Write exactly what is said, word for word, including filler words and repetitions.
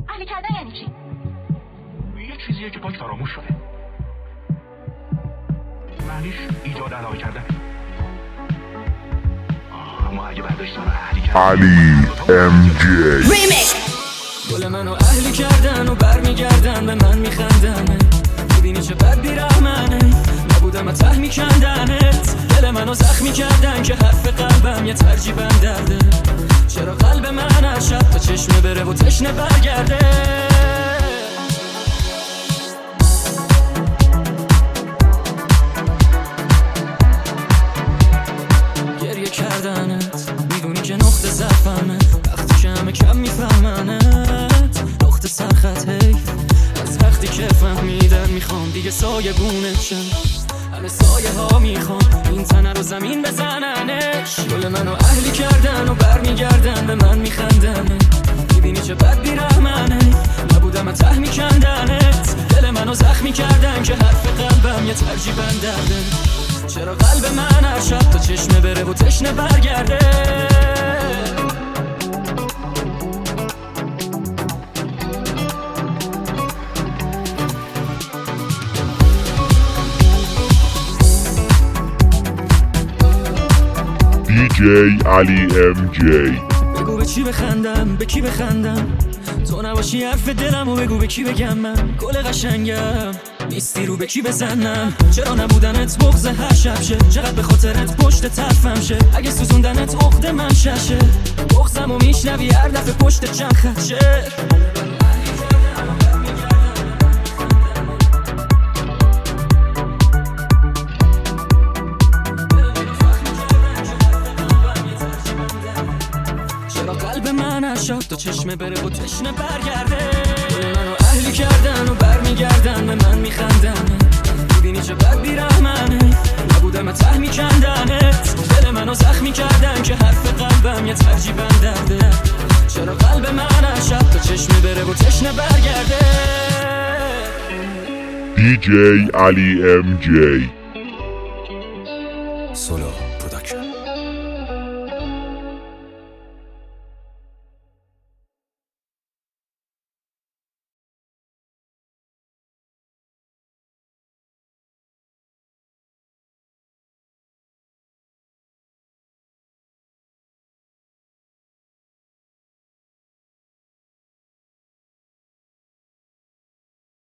اهلی کردن یعنی چی؟ یه چیزیه که پاک فراموش شده. معنیش ایجاد علاقه کردن. اما اگه برداشت رو اهلی کردن علی ام جی ریمیکس. گل منو اهلی کردن و برمیگردن به من میخندن. میبینی چه بد بیرحمنه، نبودم ته میکندنت. دل منو زخمی کردن که حرف قلبم یه ترجیبم درده. چرا قلب من از شب تا چشمه بره و تشنه برگرده. گریه کردنت، میدونی که نقطه ضعفمه. وقتی که همه کم میفهمنت، نقطه سرخط حیف. از وقتی که فهمیدم میخوام دیگه سایه گونت شم. همه سایه ها میخوام این تنه رو زمین بزننش. گل منو اهلی کردن و برمیگردن به من میخندن. میبینی چه بد بیرحمنه، نبودم ته میکندنت. دل منو زخمی کردن که حرف قلبم یه ترجیبم درده. چرا قلب من هر شب تا چشمه بره و تشنه برگرده. دی جی علی ام جی. بگو به چی بخندم، به کی بخندم. تو نباشی حرف دلم و بگو به کی بگم من گل قشنگم. نیستی رو به کی بزنم. چرا نبودنت بغض هر شب شه. چقدر به خاطرت پشت طرفم شه. اگه سوزوندنت عقد من ششه. بغضمو میشنوی هر دفعه پشت چند خط شه. قلب من هر شب تا چشمه بره و تشنه برگرده. منو اهلی کردن و برمیگردن به من میخندن. میبینی چه بد بیرحمنه، نبودم ته میکندنت. دل منو زخمی کردن که حرف قلبم یه ترجیبم درده. چرا قلب من هر شب تا چشمه بره و تشنه برگرده. دی جی علی ام جی. سولو پروداکشن.